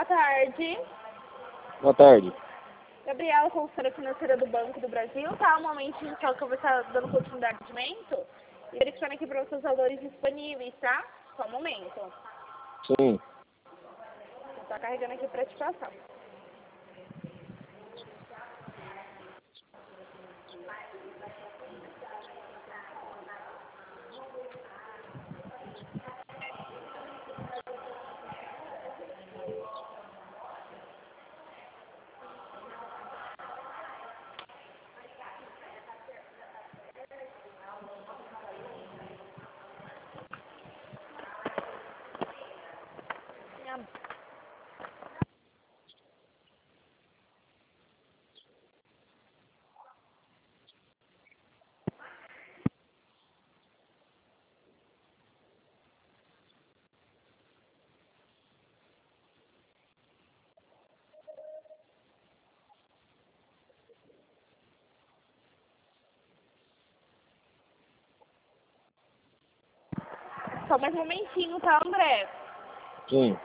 tarde. Boa tarde. Gabriela, consultora financeira do Banco do Brasil. Tá, um momentinho só que eu vou estar dando continuidade ao atendimento e verificando aqui para vocês os valores disponíveis, tá? Só um momento. Sim. Vou estar carregando aqui para te passar. Só mais um momentinho, tá, André? Sim.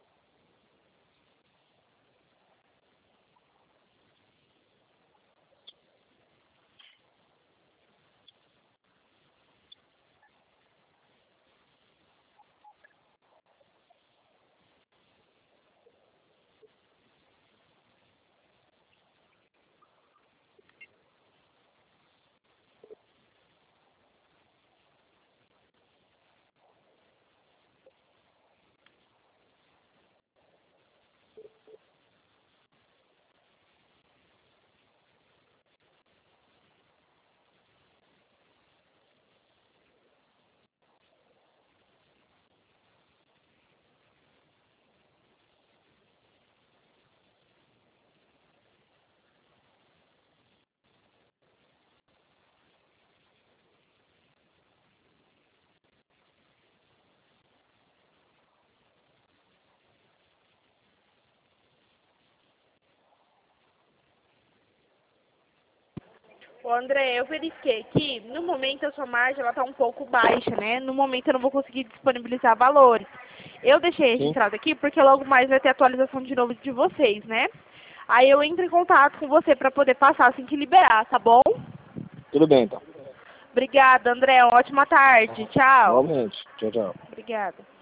Ô, André, eu verifiquei aqui, no momento a sua margem ela tá um pouco baixa, né? No momento eu não vou conseguir disponibilizar valores. Eu deixei Sim. registrado aqui porque logo mais vai ter atualização de novo de vocês, né? Aí eu entro em contato com você para poder passar assim que liberar, tá bom? Tudo bem, então. Obrigada, André. Uma ótima tarde. Tchau. Igualmente. Tchau, tchau. Obrigada.